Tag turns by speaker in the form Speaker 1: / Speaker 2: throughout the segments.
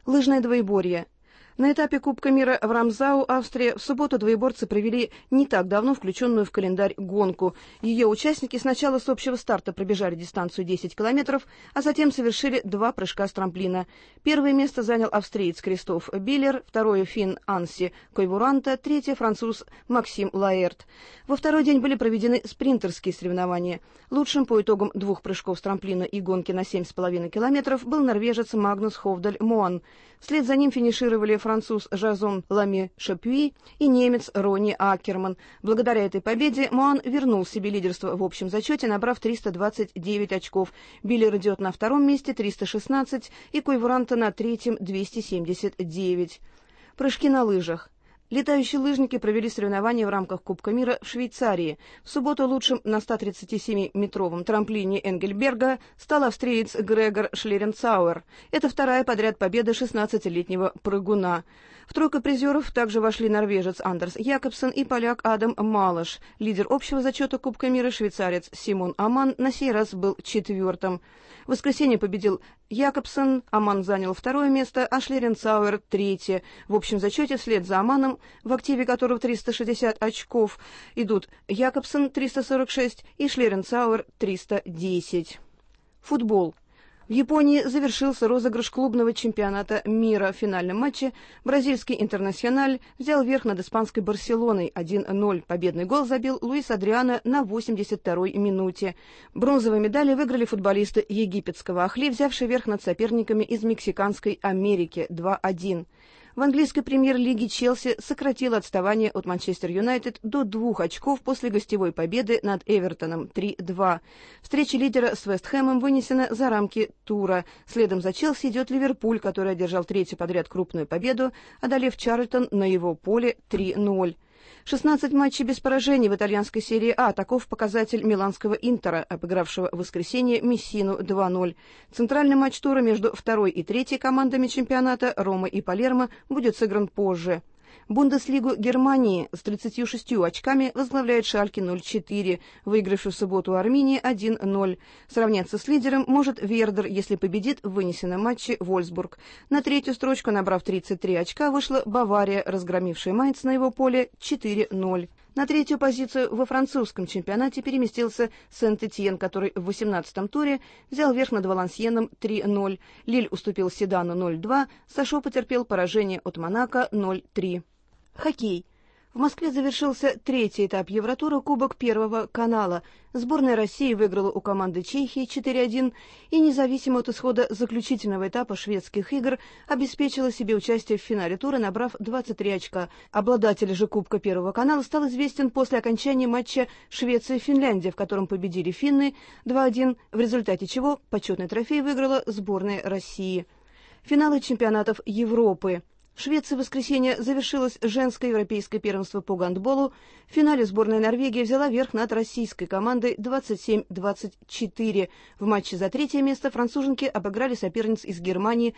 Speaker 1: Лыжное двоеборье. На этапе Кубка мира в Рамзау, Австрия, в субботу двоеборцы провели не так давно включенную в календарь гонку. Ее участники сначала с общего старта пробежали дистанцию 10 километров, а затем совершили 2 прыжка с трамплина. Первое место занял австриец Кристоф Биллер, второе финн Анси Койвуранта, третье француз Максим Лаэрт. Во второй день были проведены спринтерские соревнования. Лучшим по итогам 2 прыжков с трамплина и гонки на 7,5 километров был норвежец Магнус Ховдаль Моан. Вслед за ним финишировали француз Жазон Лами Шапюи и немец Ронни Акерман. Благодаря этой победе Моан вернул себе лидерство в общем зачете, набрав 329 очков. Биллер идет на втором месте 316 и Койвуранта на третьем 279. Прыжки на лыжах. Летающие лыжники провели соревнования в рамках Кубка мира в Швейцарии. В субботу лучшим на 137-метровом трамплине Энгельберга стал австриец Грегор Шлеренцауэр. Это вторая подряд победа 16-летнего прыгуна. В тройку призеров также вошли норвежец Андерс Якобсен и поляк Адам Малаш. Лидер общего зачета Кубка мира, швейцарец Симон Аман, на сей раз был 4-м. В воскресенье победил Якобсен, Аман занял 2-е место, а Шлеренцауэр 3-е. В общем зачете вслед за Аманом, в активе которого 360 очков, идут Якобсен 346 и Шлеренцауэр 310. Футбол. В Японии завершился розыгрыш клубного чемпионата мира. В финальном матче бразильский «Интернациональ» взял верх над испанской «Барселоной» 1-0. Победный гол забил Луис Адриано на 82-й минуте. Бронзовые медали выиграли футболисты египетского «Ахли», взявшие верх над соперниками из Мексиканской Америки 2-1. В английской премьер-лиге Челси сократил отставание от Манчестер Юнайтед до 2 очков после гостевой победы над Эвертоном 3-2. Встреча лидера с Вест Хэмом вынесена за рамки тура. Следом за Челси идет Ливерпуль, который одержал 3-ю подряд крупную победу, одолев Чарльтон на его поле 3-0. 16 матчей без поражений в итальянской серии А. Таков показатель миланского «Интера», обыгравшего в воскресенье Мессину 2-0. Центральный матч тура между 2-й и 3-й командами чемпионата Рома и Палермо будет сыгран позже. Бундеслигу Германии с 36 очками возглавляет Шальке 04, выигравший в субботу Арминии 1-0. Сравняться с лидером может Вердер, если победит в вынесенном матче Вольсбург. На 3-ю строчку, набрав 33 очка, вышла Бавария, разгромившая Майнц на его поле 4-0. На 3-ю позицию во французском чемпионате переместился Сент-Этьен, который в 18-м туре взял верх над Валансьеном 3-0. Лиль уступил Седану 0-2, Сошо потерпел поражение от Монако 0-3. Хоккей. В Москве завершился 3-й этап Евротура Кубок Первого канала. Сборная России выиграла у команды Чехии 4-1 и, независимо от исхода заключительного этапа шведских игр, обеспечила себе участие в финале тура, набрав 23 очка. Обладатель же Кубка Первого канала стал известен после окончания матча Швеция-Финляндия, в котором победили финны 2-1, в результате чего почетный трофей выиграла сборная России. Финалы чемпионатов Европы. В Швеции в воскресенье завершилось женское европейское первенство по гандболу. В финале сборная Норвегии взяла верх над российской командой 27-24. В матче за 3-е место француженки обыграли соперниц из Германии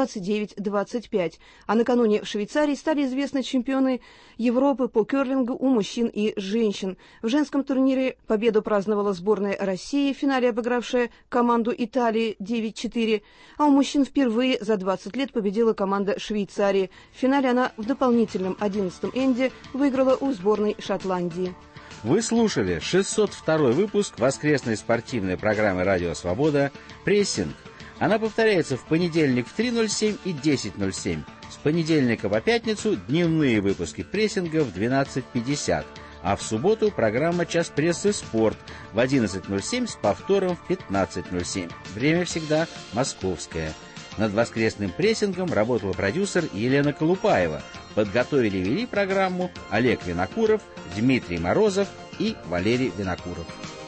Speaker 1: 29-25. А накануне в Швейцарии стали известны чемпионы Европы по керлингу у мужчин и женщин. В женском турнире победу праздновала сборная России, в финале обыгравшая команду Италии 9-4. А у мужчин впервые за 20 лет победила команда Швейцарии. В финале она в дополнительном 11-м энде выиграла у сборной Шотландии.
Speaker 2: Вы слушали 602-й выпуск воскресной спортивной программы «Радио Свобода» «Прессинг». Она повторяется в понедельник в 3:07 и 10:07. С понедельника по пятницу дневные выпуски «Прессинга» в 12:50. А в субботу программа «Час прессы. Спорт» в 11:07 с повтором в 15:07. Время всегда московское. Над воскресным прессингом работала продюсер Елена Колупаева. Подготовили и вели программу Олег Винокуров, Дмитрий Морозов и Валерий Винокуров.